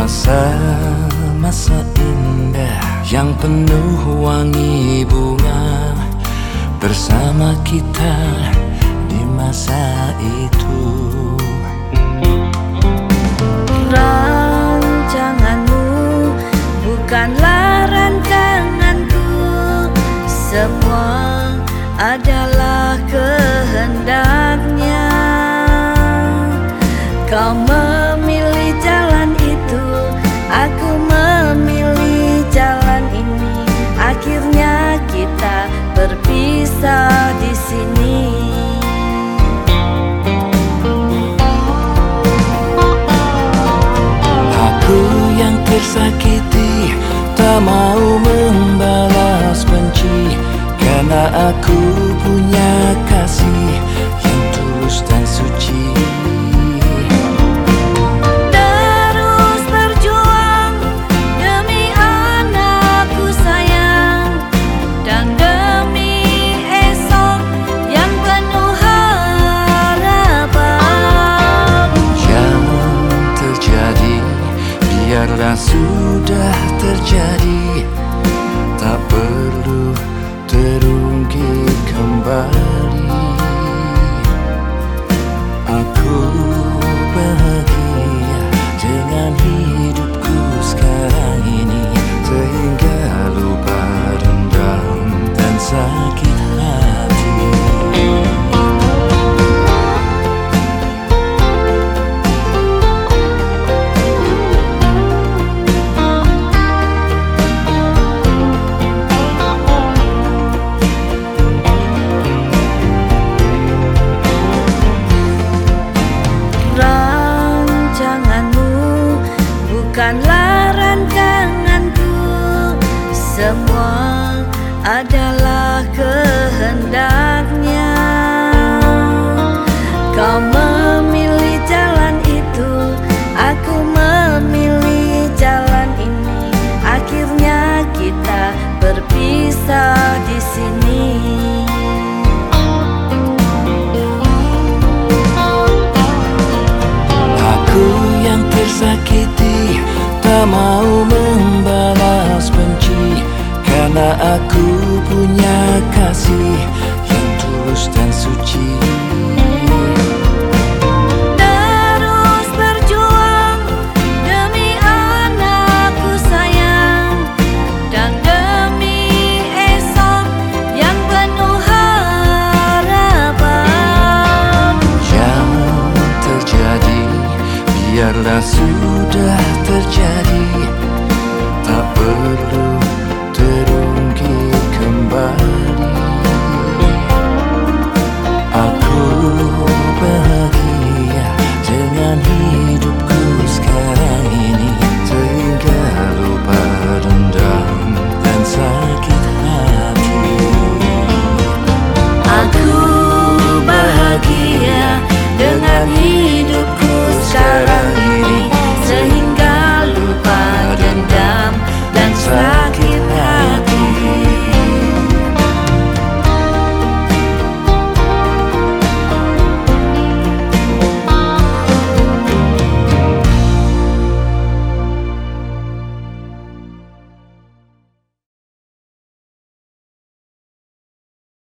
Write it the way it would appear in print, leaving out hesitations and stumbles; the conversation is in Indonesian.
Masa-masa indah yang penuh wangi bunga bersama kita di masa itu. Rancanganmu bukanlah rancanganku, semua adalah kehendaknya. Kau memilih jalan itu, aku memilih jalan ini. Akhirnya kita berpisah di sini. Aku yang tersakiti tak mau membalas benci, karena aku punya kasih yang tulus dan suci. Biarlah sudah terjadi, tak perlu terungkit kembali. Aku bahagia dengan hidupku sekarang ini, sehingga lupa dendam dan sakit hati. Bukanlah rancanganku, semua adalah kehendaknya. Kau memilih jalan itu, aku memilih jalan ini. Akhirnya kita berpisah di sini. Aku yang tersakiti tak mau membalas benci, karena aku punya kasih yang tulus dan suci. Terus berjuang demi anakku sayang, dan demi esok yang penuh harapan. Yang terjadi biarlah sudah terjadi, tak perlu terungkit kembali.